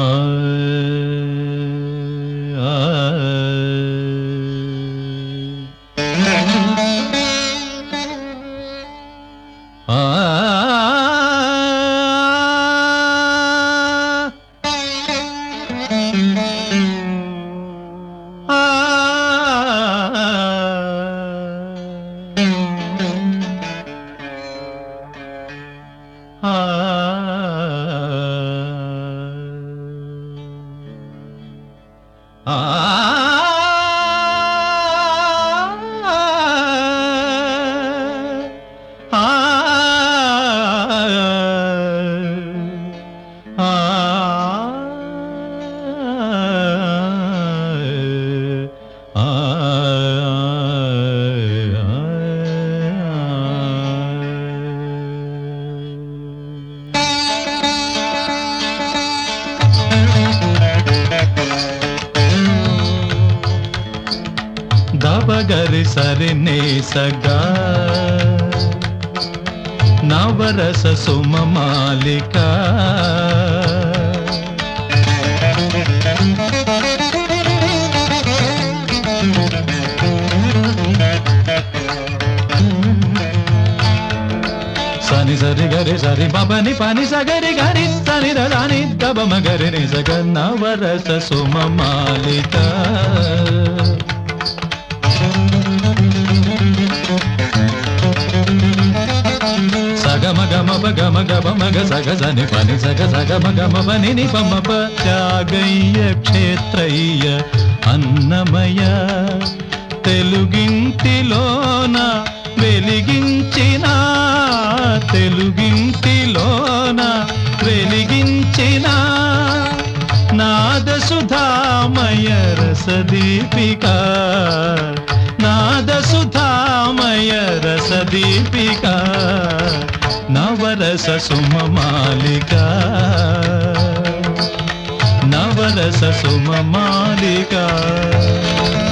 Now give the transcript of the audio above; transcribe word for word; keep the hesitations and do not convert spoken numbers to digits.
గరి సరి నే సగా నవరస సుమ మాలిక సని సరి గరి సరి బబని పని సగరి గరి సని దాని దబ మగరి ని సగ నవరస సుమ మాలిక సగమ గమ గమ గమ మగ సగ సని పని సగ సగమ గమ పని ని పమ ప త్యాగయ్య క్షేత్రయ్య అన్నమయ తెలుగింటిలోన వెలిగించిన తెలుగింటిలోన వెలిగించిన నాద సుధామయ రసదీపిక నాద సుధామయ రసదీపిక నవరస సుమ మాలిక నవరస సుమ మాలిక